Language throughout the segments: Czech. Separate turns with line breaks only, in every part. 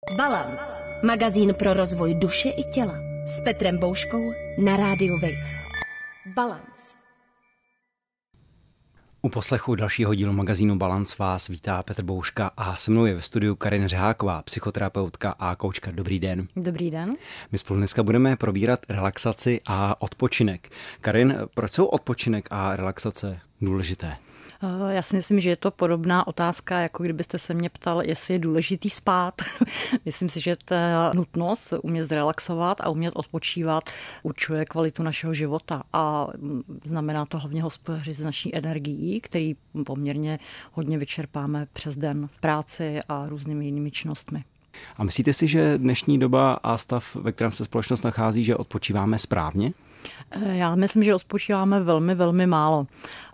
Balance. Magazín pro rozvoj duše i těla. S Petrem Bouškou na rádiu Wave. Balance.
U poslechu dalšího dílu magazínu Balance vás vítá Petr Bouška a se mnou je ve studiu Karin Řeháková, psychoterapeutka a koučka. Dobrý den.
Dobrý den.
My spolu dneska budeme probírat relaxaci a odpočinek. Karin, proč jsou odpočinek a relaxace důležité?
Já si myslím, že je to podobná otázka, jako kdybyste se mě ptal, jestli je důležitý spát. Myslím si, že ta nutnost umět zrelaxovat a umět odpočívat určuje kvalitu našeho života a znamená to hlavně hospodařit s naší energií, který poměrně hodně vyčerpáme přes den v práci a různými jinými činnostmi.
A myslíte si, že dnešní doba a stav, ve kterém se společnost nachází, že odpočíváme správně?
Já myslím, že odpočíváme velmi, velmi málo.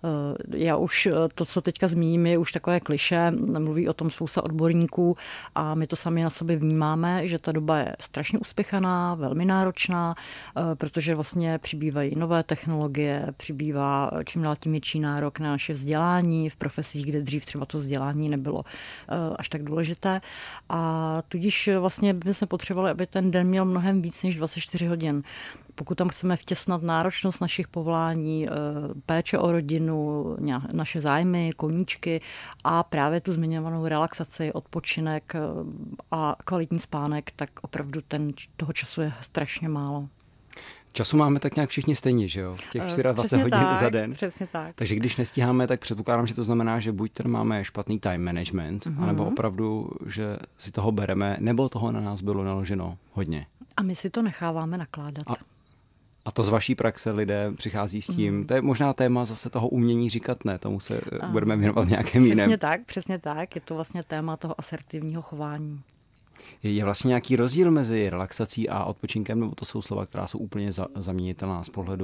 Já už to, co teďka zmíním, je už takové klišé, mluví o tom spousta odborníků a my to sami na sobě vnímáme, že ta doba je strašně uspěchaná, velmi náročná, protože vlastně přibývají nové technologie, přibývá čím dál tím větší nárok na naše vzdělání v profesích, kde dřív třeba to vzdělání nebylo až tak důležité. A tudíž vlastně bychom potřebovali, aby ten den měl mnohem víc než 24 hodin. Pokud tam chceme vtěsnat náročnost našich povolání, péče o rodinu, naše zájmy, koníčky a právě tu zmiňovanou relaxaci, odpočinek a kvalitní spánek, tak opravdu toho času je strašně málo.
Času máme tak nějak všichni stejně, že jo? Těch 24 hodin za den.
Přesně tak.
Takže když nestíháme, tak předpokládám, že to znamená, že buď tam máme špatný time management, anebo opravdu, že si toho bereme, nebo toho na nás bylo naloženo hodně.
A my si to necháváme nakládat.
A to z vaší praxe lidé přichází s tím. To je možná téma zase toho umění říkat ne, tomu se budeme věnovat v nějakém jiném.
Přesně tak. Je to vlastně téma toho asertivního chování.
Je vlastně nějaký rozdíl mezi relaxací a odpočinkem, nebo to jsou slova, která jsou úplně zaměnitelná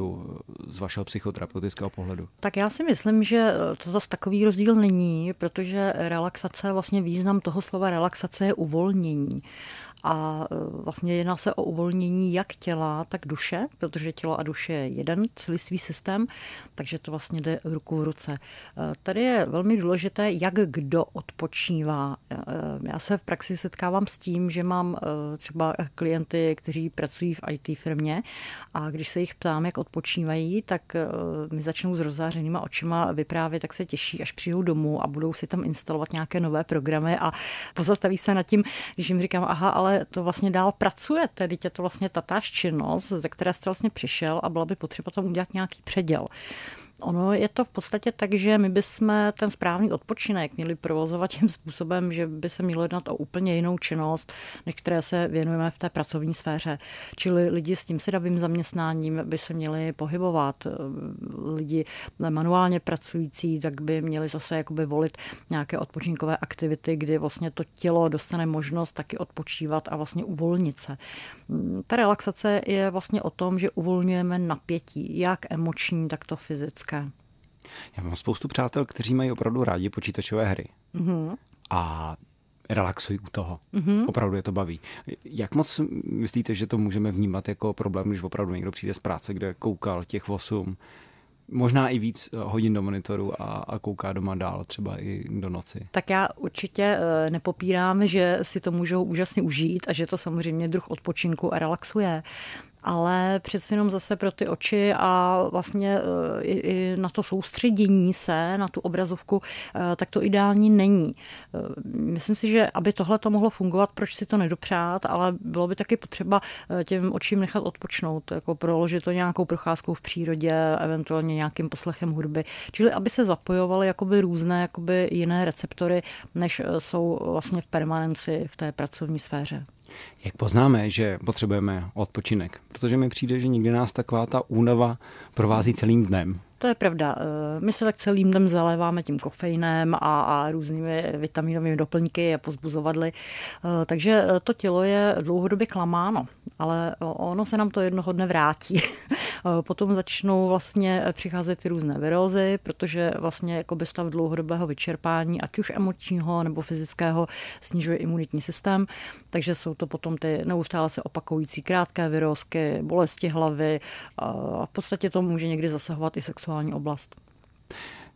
z vašeho psychoterapeutického pohledu? Tak
já si myslím, že to zase takový rozdíl není, protože relaxace, vlastně význam toho slova relaxace je uvolnění. A vlastně jedná se o uvolnění jak těla, tak duše, protože tělo a duše je jeden celistvý systém, takže to vlastně jde ruku v ruce. Tady je velmi důležité, jak kdo odpočívá. Já se v praxi setkávám s tím, že mám třeba klienty, kteří pracují v IT firmě a když se jich ptám, jak odpočívají, tak mi začnou s rozzářenýma očima vyprávět, tak se těší, až přijdou domů a budou si tam instalovat nějaké nové programy a pozastaví se nad tím, když jim říkám, aha, ale to vlastně dál pracujete, teď je to vlastně tatáž činnost, ze které jste vlastně přišel a bylo by potřeba tam udělat nějaký předěl. Ono je to v podstatě tak, že my bychom ten správný odpočinek měli provozovat tím způsobem, že by se mělo jednat o úplně jinou činnost, než které se věnujeme v té pracovní sféře. Čili lidi s tím sedavým zaměstnáním by se měli pohybovat. Lidi manuálně pracující, tak by měli zase jakoby volit nějaké odpočinkové aktivity, kdy vlastně to tělo dostane možnost taky odpočívat a vlastně uvolnit se. Ta relaxace je vlastně o tom, že uvolňujeme napětí, jak emoční, tak to fyzické.
Já mám spoustu přátel, kteří mají opravdu rádi počítačové hry. A relaxují u toho. Opravdu je to baví. Jak moc myslíte, že to můžeme vnímat jako problém, když opravdu někdo přijde z práce, kde koukal těch 8, možná i víc hodin do monitoru a kouká doma dál, třeba i do noci?
Tak já určitě nepopírám, že si to můžou úžasně užít a že to samozřejmě druh odpočinku a relaxuje. Ale přece jenom zase pro ty oči a vlastně i na to soustředění se, na tu obrazovku, tak to ideální není. Myslím si, že aby tohle to mohlo fungovat, proč si to nedopřát, ale bylo by taky potřeba těm očím nechat odpočnout, jako proložit to nějakou procházkou v přírodě, eventuálně nějakým poslechem hudby. Čili aby se zapojovaly jakoby různé jakoby jiné receptory, než jsou vlastně v permanenci v té pracovní sféře.
Jak poznáme, že potřebujeme odpočinek? Protože mi přijde, že někdy nás taková ta únava provází celým dnem.
To je pravda. My se tak celým dnem zaléváme tím kofeinem a různými vitaminovými doplňky a pozbuzovadly. Takže to tělo je dlouhodobě klamáno, ale ono se nám to jednoho dne vrátí. Potom začnou vlastně přicházet ty různé virózy, protože vlastně jakoby stav dlouhodobého vyčerpání, ať už emočního nebo fyzického, snižuje imunitní systém. Takže jsou to potom ty neustále se opakující krátké virózky, bolesti hlavy a v podstatě to může někdy zasahovat i sexuální oblast.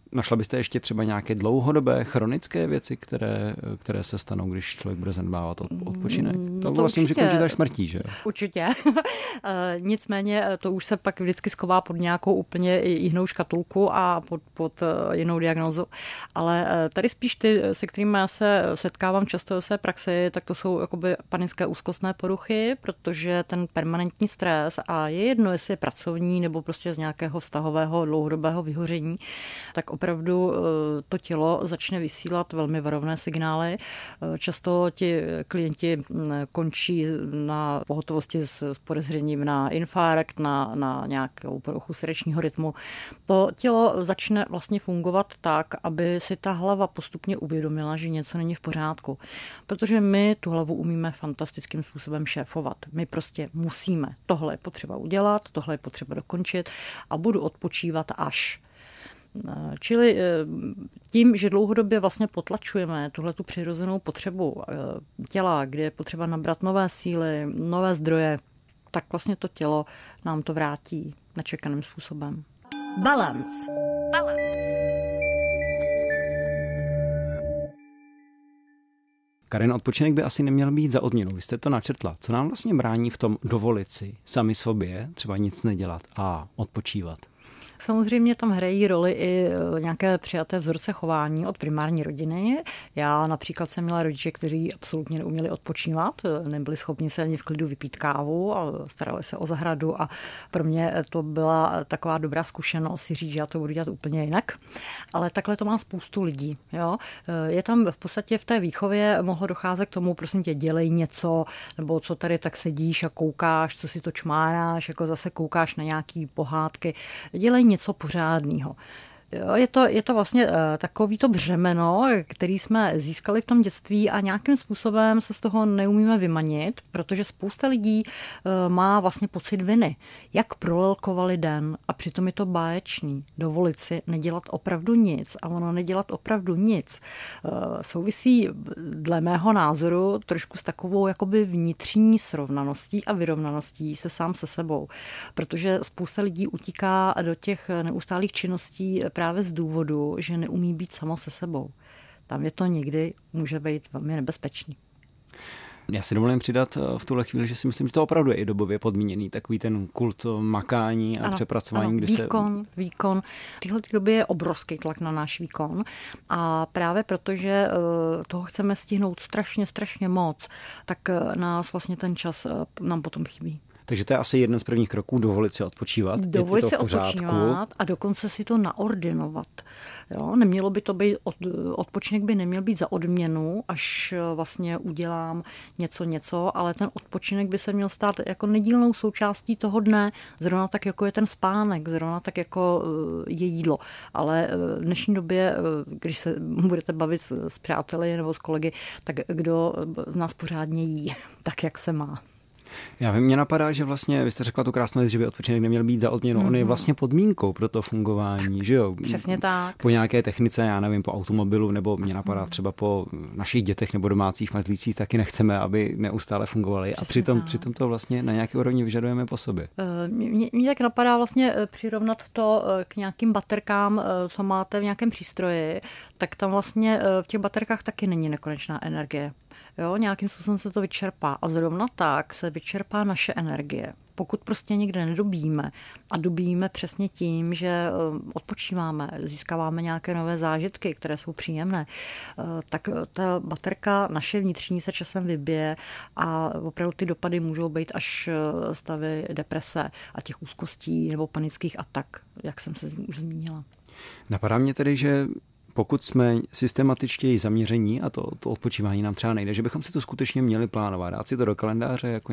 Našla byste ještě třeba nějaké dlouhodobé chronické věci, které se stanou, když člověk bude zanedbávat odpočinek? To vlastně může končit až smrtí, že jo?
Určitě. Nicméně to už se pak vždycky sková pod nějakou úplně jinou škatulku a pod jinou diagnózu. Ale tady spíš ty, se kterými já se setkávám často ve své praxi, tak to jsou jakoby panické úzkostné poruchy, protože ten permanentní stres, a je jedno, jestli je pracovní nebo prostě z nějakého vztahového dlouhodobého vyhoření, tak opravdu to tělo začne vysílat velmi varovné signály. Často ti klienti končí na pohotovosti s podezřením na infarkt, na nějakou poruchu srdečního rytmu. To tělo začne vlastně fungovat tak, aby si ta hlava postupně uvědomila, že něco není v pořádku. Protože my tu hlavu umíme fantastickým způsobem šéfovat. My prostě musíme. Tohle je potřeba udělat, tohle je potřeba dokončit a budu odpočívat až. Čili tím, že dlouhodobě vlastně potlačujeme tuhletu přirozenou potřebu těla, kde je potřeba nabrat nové síly, nové zdroje, tak vlastně to tělo nám to vrátí nečekaným způsobem.
Balance.
Karen, odpočinek by asi neměl být za odměnu. Vy jste to načrtla. Co nám vlastně brání v tom dovolit si sami sobě třeba nic nedělat a odpočívat?
Samozřejmě tam hrají roli i nějaké přijaté vzorce chování od primární rodiny. Já například jsem měla rodiče, kteří absolutně neuměli odpočívat, nebyli schopni se ani v klidu vypít kávu a starali se o zahradu a pro mě to byla taková dobrá zkušenost si říct, že já to budu dělat úplně jinak. Ale takhle to má spoustu lidí. Jo? Je tam v podstatě v té výchově mohlo docházet k tomu, prosím tě, dělej něco, nebo co tady tak sedíš a koukáš, co si to čmáráš, jako zase koukáš na nějaký pohádky. Dělej něco pořádného. Je to vlastně takovýto břemeno, který jsme získali v tom dětství a nějakým způsobem se z toho neumíme vymanit, protože spousta lidí má vlastně pocit viny. Jak prolelkovali den a přitom je to báječný. Dovolit si nedělat opravdu nic a ono nedělat opravdu nic souvisí dle mého názoru trošku s takovou jakoby vnitřní srovnaností a vyrovnaností se sám se sebou, protože spousta lidí utíká do těch neustálých činností právě z důvodu, že neumí být samo se sebou. Tam je to někdy může být velmi nebezpečný.
Já si dovolím přidat v tuhle chvíli, že si myslím, že to opravdu je i dobově podmíněný, takový ten kult makání a přepracování, kdy
výkon. V téhle době je obrovský tlak na náš výkon a právě protože toho chceme stihnout strašně moc, tak nás vlastně ten čas nám potom chybí.
Takže to je asi jeden z prvních kroků, dovolit si odpočívat.
Dovolit si odpočívat a dokonce si to naordinovat. Jo? Nemělo by to být, odpočinek by neměl být za odměnu, až vlastně udělám něco, ale ten odpočinek by se měl stát jako nedílnou součástí toho dne, zrovna tak, jako je ten spánek, zrovna tak, jako je jídlo. Ale v dnešní době, když se budete bavit s přáteli nebo s kolegy, tak kdo z nás pořádně jí, tak jak se má.
Mně napadá, že vlastně, vy jste řekla tu krásnou věc, že by odpočinek neměl být za odměnu. On je vlastně podmínkou pro to fungování, že jo?
Přesně tak.
Po nějaké technice, já nevím, po automobilu, nebo mě napadá třeba po našich dětech nebo domácích mazlících, taky nechceme, aby neustále fungovaly. A přitom to vlastně na nějaké úrovni vyžadujeme po sobě.
Mě tak napadá vlastně přirovnat to k nějakým baterkám, co máte v nějakém přístroji, tak tam vlastně v těch baterkách taky není nekonečná energie. Jo, nějakým způsobem se to vyčerpá a zrovna tak se vyčerpá naše energie. Pokud prostě někde nedobíjíme a dobíjíme přesně tím, že odpočíváme, získáváme nějaké nové zážitky, které jsou příjemné, tak ta baterka naše vnitřní se časem vybije a opravdu ty dopady můžou být až stavy deprese a těch úzkostí nebo panických atak, jak jsem se už zmínila.
Napadá mě tedy, že pokud jsme systematičtěji zaměření, a to odpočívání nám třeba nejde, že bychom si to skutečně měli plánovat, dát si to do kalendáře jako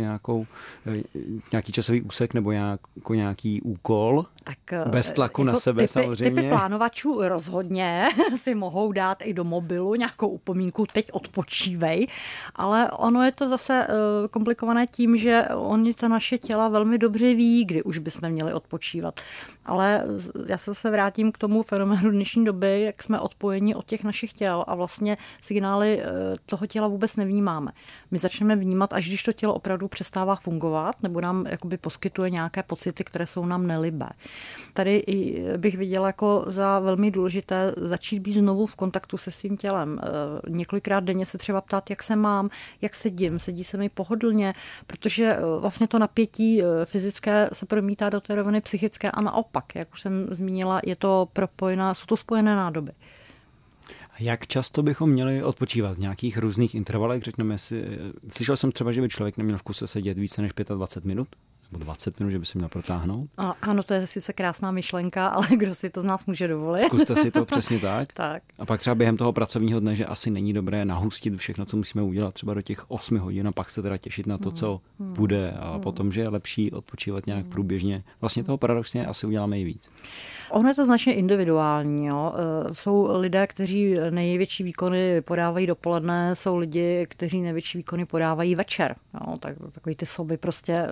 nějaký časový úsek nebo jako nějaký úkol, tak, bez tlaku jako na sebe samozřejmě.
Typy plánovačů rozhodně si mohou dát i do mobilu nějakou upomínku, teď odpočívej, ale ono je to zase komplikované tím, že oni to naše těla velmi dobře ví, kdy už bychom měli odpočívat. Ale já se vrátím k tomu fenoménu dnešní doby, jak jsme odpojení od těch našich těl a vlastně signály toho těla vůbec nevnímáme. My začneme vnímat, až když to tělo opravdu přestává fungovat nebo nám jakoby poskytuje nějaké pocity, které jsou nám nelibé. Tady bych viděla jako za velmi důležité začít být znovu v kontaktu se svým tělem. Několikrát denně se třeba ptát, jak se mám, jak sedí se mi pohodlně, protože vlastně to napětí fyzické se promítá do té roviny psychické a naopak, jak už jsem zmínila, jsou to spojené nádoby.
Jak často bychom měli odpočívat v nějakých různých intervalech? Řekněme si, slyšel jsem třeba, že by člověk neměl v kuse sedět více než 25 minut? Nebo 20 minut, že by se měl protáhnout?
Ano, to je sice krásná myšlenka, ale kdo si to z nás může dovolit?
Zkuste si to přesně tak.
Tak.
A pak třeba během toho pracovního dne, že asi není dobré nahustit všechno, co musíme udělat třeba do těch 8 hodin a pak se teda těšit na to, co bude a potom, že je lepší odpočívat nějak průběžně. Vlastně toho paradoxně asi uděláme i víc.
Ono je to značně individuální. Jo. Jsou lidé, kteří největší výkony podávají dopoledne, jsou lidi, kteří největší výkony podávají večer. Jo. Takový ty soby prostě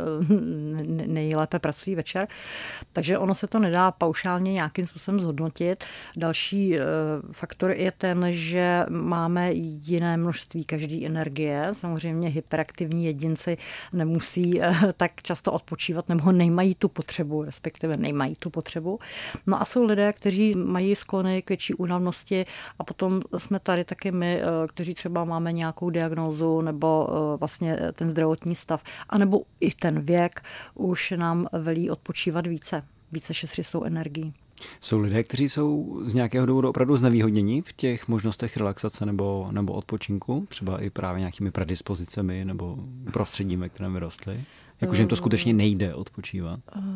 nejlépe pracují večer. Takže ono se to nedá paušálně nějakým způsobem zhodnotit. Další faktor je ten, že máme jiné množství každý energie. Samozřejmě hyperaktivní jedinci nemusí tak často odpočívat nebo nemají tu potřebu, respektive nemají tu potřebu. No a jsou lidé, kteří mají sklony k větší únavnosti a potom jsme tady taky my, kteří třeba máme nějakou diagnózu nebo vlastně ten zdravotní stav, anebo i ten věk už nám velí odpočívat více šetřit svou energií.
Jsou lidé, kteří jsou z nějakého důvodu opravdu znevýhodněni v těch možnostech relaxace nebo odpočinku, třeba i právě nějakými predispozicemi nebo prostředím, ve kterém vyrostli? Jakože jim to skutečně nejde odpočívat?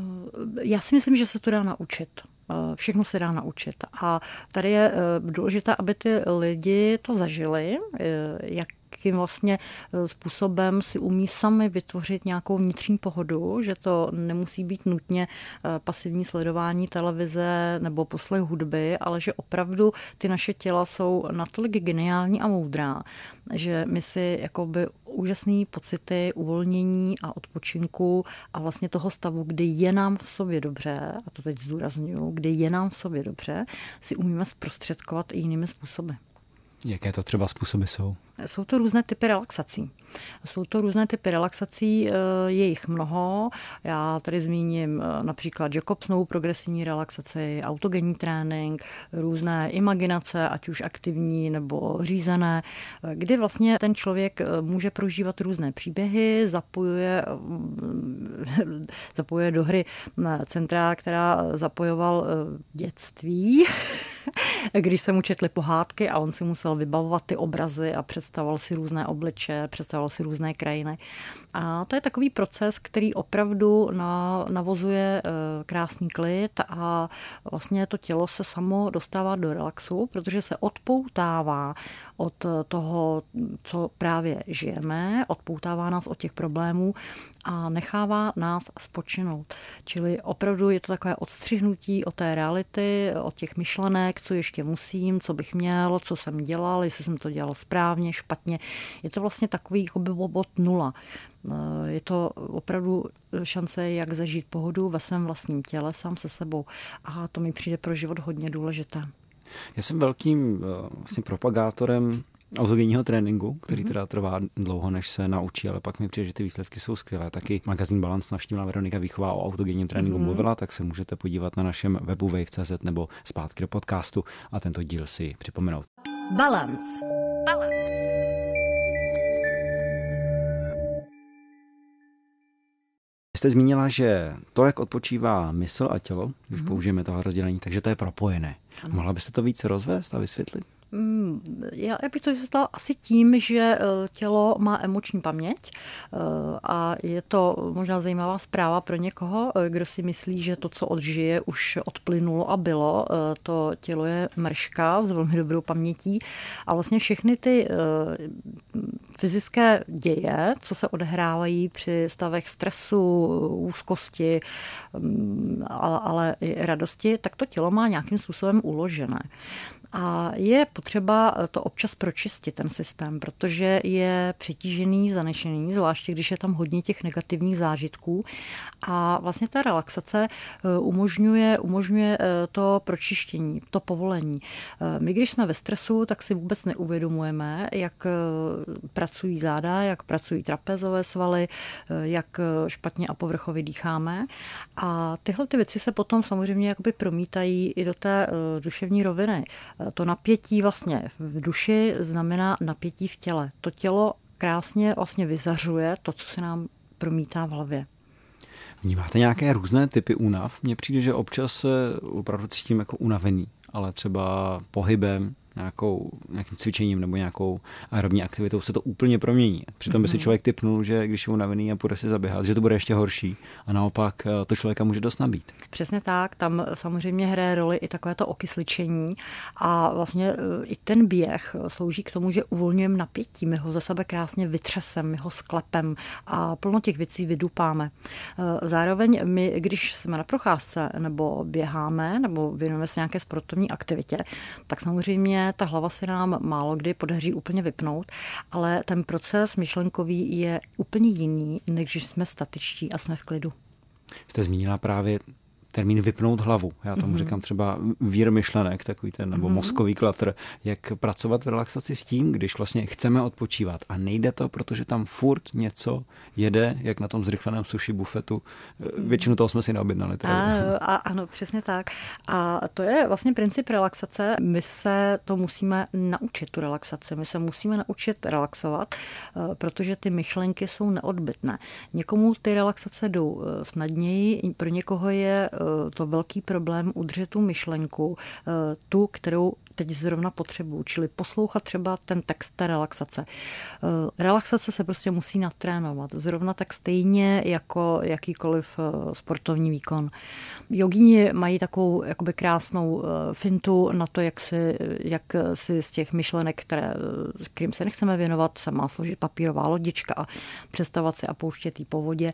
Já si myslím, že se to dá naučit. Všechno se dá naučit. A tady je důležité, aby ty lidi to zažili, jakým vlastně způsobem si umí sami vytvořit nějakou vnitřní pohodu, že to nemusí být nutně pasivní sledování televize nebo poslech hudby, ale že opravdu ty naše těla jsou natolik geniální a moudrá, že my si jakoby úžasné pocity uvolnění a odpočinku a vlastně toho stavu, kdy je nám v sobě dobře, a to teď zdůrazňuju, kdy je nám v sobě dobře, si umíme zprostředkovat i jinými způsoby.
Jaké to třeba způsoby jsou?
Jsou to různé typy relaxací. Je jich mnoho. Já tady zmíním například Jacobsonovu progresivní relaxaci, autogenní trénink, různé imaginace, ať už aktivní nebo řízené, kdy vlastně ten člověk může prožívat různé příběhy, zapojuje do hry centra, která zapojoval dětství, když se mu četly pohádky a on si musel vybavovat ty obrazy a představoval si různé obliče, představoval si různé krajiny. A to je takový proces, který opravdu navozuje krásný klid a vlastně to tělo se samo dostává do relaxu, protože se odpoutává od toho, co právě žijeme, odpoutává nás od těch problémů a nechává nás spočinout. Čili opravdu je to takové odstřihnutí od té reality, od těch myšlenek, co ještě musím, co bych měl, co jsem dělal, jestli jsem to dělal správně, špatně. Je to vlastně takový jakoby bod nula. Je to opravdu šance, jak zažít pohodu ve svém vlastním těle, sám se sebou. A to mi přijde pro život hodně důležité.
Já jsem velkým vlastně propagátorem autogenního tréninku, který teda trvá dlouho, než se naučí, ale pak mi přijde, že ty výsledky jsou skvělé. Taky magazín Balance navštívila Veronika Víchová, o autogenním tréninku mluvila, tak se můžete podívat na našem webu wave.cz nebo zpátky do podcastu a tento díl si připomenout.
Balance.
Jste zmínila, že to, jak odpočívá mysl a tělo, když použijeme tohle rozdělení, takže to je propojené. Mohla byste to více rozvést a vysvětlit?
Já bych to vysvětlila asi tím, že tělo má emoční paměť a je to možná zajímavá zpráva pro někoho, kdo si myslí, že to, co odžije, už odplynulo a bylo. To tělo je mrška s velmi dobrou pamětí a vlastně všechny ty fyzické děje, co se odehrávají při stavech stresu, úzkosti, ale i radosti, tak to tělo má nějakým způsobem uložené. A je potřeba to občas pročistit, ten systém, protože je přetížený, zanešený, zvláště když je tam hodně těch negativních zážitků. A vlastně ta relaxace umožňuje to pročištění, to povolení. My, když jsme ve stresu, tak si vůbec neuvědomujeme, jak pracují záda, jak pracují trapézové svaly, jak špatně a povrchově dýcháme. A tyhle ty věci se potom samozřejmě jakoby promítají i do té duševní roviny. To napětí vlastně v duši znamená napětí v těle. To tělo krásně vlastně vyzařuje to, co se nám promítá v hlavě.
Vnímáte nějaké různé typy únav? Mně přijde, že občas se opravdu cítím jako unavený, ale třeba pohybem, nějakým cvičením nebo nějakou aerobní aktivitou se to úplně promění. Přitom by si člověk tipnul, že když je unavený a půjde si zaběhat, že to bude ještě horší a naopak to člověka může dost nabít.
Přesně tak, tam samozřejmě hraje roli i takovéto okysličení a vlastně i ten běh slouží k tomu, že uvolňujeme napětí, my ho ze sebe krásně vytřesem, my ho sklepem a plno těch věcí vydupáme. Zároveň my, když jsme na procházce nebo běháme nebo věnujeme se nějaké sportovní aktivitě, tak samozřejmě ta hlava se nám málo kdy podaří úplně vypnout, ale ten proces myšlenkový je úplně jiný, než když jsme statičtí a jsme v klidu.
Jste zmínila právě termín vypnout hlavu. Já tomu říkám třeba vír myšlenek, takový ten, nebo mozkový klatr. Jak pracovat v relaxaci s tím, když vlastně chceme odpočívat a nejde to, protože tam furt něco jede, jak na tom zrychleném sushi bufetu. Většinu toho jsme si neobjednali.
Ano, přesně tak. A to je vlastně princip relaxace. My se to musíme naučit, tu relaxaci. My se musíme naučit relaxovat, protože ty myšlenky jsou neodbytné. Někomu ty relaxace jdou snadněji, pro někoho je to velký problém udržet tu myšlenku, tu, kterou teď zrovna potřebuju, čili poslouchat třeba ten text té relaxace. Relaxace se prostě musí natrénovat, zrovna tak stejně jako jakýkoliv sportovní výkon. Jogíni mají takovou jakoby krásnou fintu na to, jak si z těch myšlenek, kterým se nechceme věnovat, se má složit papírová lodička a přestavat si a pouštět jí po vodě.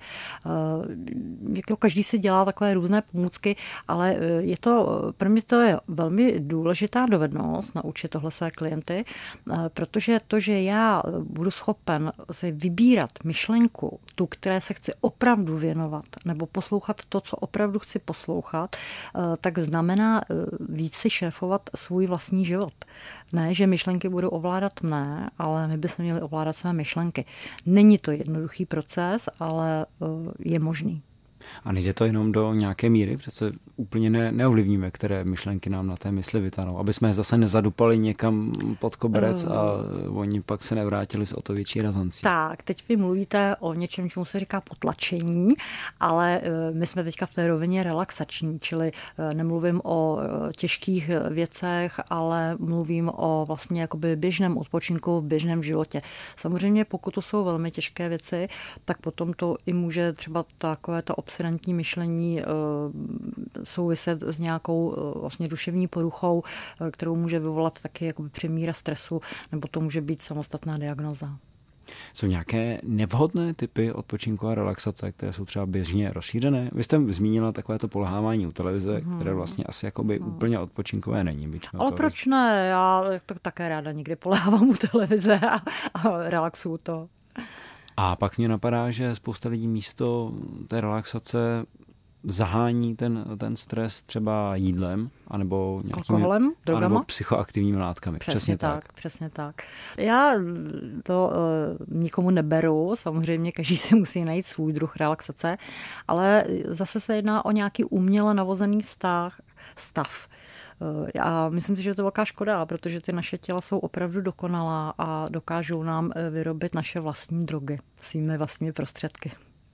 Každý si dělá takové různé pomůcky, ale pro mě to je velmi důležitá dovednost naučit tohle své klienty, protože to, že já budu schopen si vybírat myšlenku, tu, které se chci opravdu věnovat, nebo poslouchat to, co opravdu chci poslouchat, tak znamená víc si šéfovat svůj vlastní život. Ne, že myšlenky budou ovládat mne, ale my bychom měli ovládat své myšlenky. Není to jednoduchý proces, ale je možný.
A nejde to jenom do nějaké míry, přece úplně neovlivníme, které myšlenky nám na té mysli vytanou, aby jsme je zase nezadupali někam pod koberec a oni pak se nevrátili s o to větší razancí. Tak,
teď vy mluvíte o něčem, čemu se říká potlačení, ale my jsme teďka v té rovině relaxační, čili nemluvím o těžkých věcech, ale mluvím o vlastně jakoby běžném odpočinku v běžném životě. Samozřejmě, pokud to jsou velmi těžké věci, tak potom to i může třeba takovéto obsedantní myšlení souviset s nějakou vlastně duševní poruchou, kterou může vyvolat taky jakoby přemíra stresu, nebo to může být samostatná diagnóza.
Jsou nějaké nevhodné typy odpočinku a relaxace, které jsou třeba běžně rozšířené? Vy jste zmínila takovéto polehávání u televize, které vlastně asi jakoby úplně odpočinkové není.
Ale proč ne? Já to také ráda někdy polehávám u televize a relaxuju to.
A pak mě napadá, že spousta lidí místo té relaxace zahání ten stres třeba jídlem, anebo nějakými
alkoholem, drogama,
anebo psychoaktivními látkami. Přesně
tak. Já to nikomu neberu, samozřejmě každý si musí najít svůj druh relaxace, ale zase se jedná o nějaký uměle navozený stav. Já myslím si, že je to velká škoda, protože ty naše těla jsou opravdu dokonalá a dokážou nám vyrobit naše vlastní drogy svými vlastními prostředky.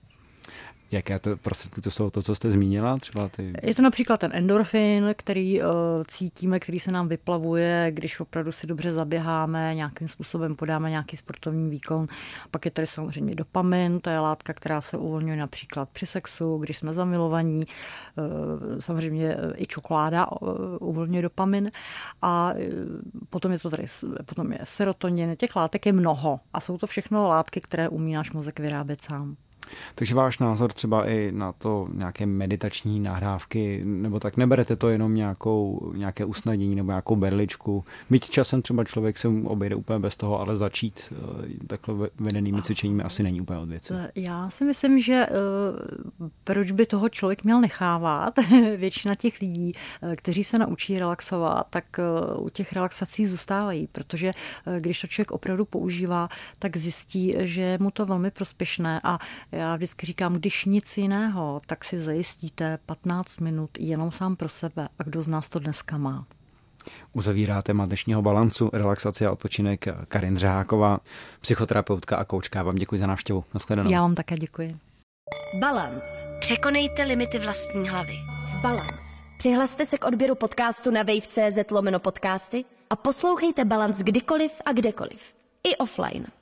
Jaké to prostředky to jsou, to, co jste zmínila? Třeba
Je to například ten endorfin, který cítíme, který se nám vyplavuje, když opravdu si dobře zaběháme, nějakým způsobem podáme nějaký sportovní výkon. Pak je tady samozřejmě dopamin, to je látka, která se uvolňuje například při sexu, když jsme zamilovaní. Samozřejmě i čokoláda uvolňuje dopamin. A potom je serotonin. Těch látek je mnoho a jsou to všechno látky, které umí náš mozek vyrábět sám.
Takže váš názor třeba i na to nějaké meditační nahrávky, nebo tak neberete to jenom nějaké usnadnění nebo nějakou berličku. Byť časem třeba člověk se obejde úplně bez toho, ale začít takhle vedenými cvičeními asi není úplně od věci.
Já si myslím, že proč by toho člověk měl nechávat? Většina těch lidí, kteří se naučí relaxovat, tak u těch relaxací zůstávají, protože když to člověk opravdu používá, tak zjistí, že je mu to velmi prospěšné a já vždycky říkám, když nic jiného, tak si zajistíte 15 minut jenom sám pro sebe a kdo z nás to dneska má.
Uzavírá téma dnešního Balancu, relaxace a odpočinek Karin Řeháková, psychoterapeutka a koučka. Vám děkuji za návštěvu. Nashledanou.
Já vám také děkuji.
Balance. Překonejte limity vlastní hlavy. Balance. Přihlaste se k odběru podcastu na wave.cz/podcasty a poslouchejte Balance kdykoliv a kdekoliv. I offline.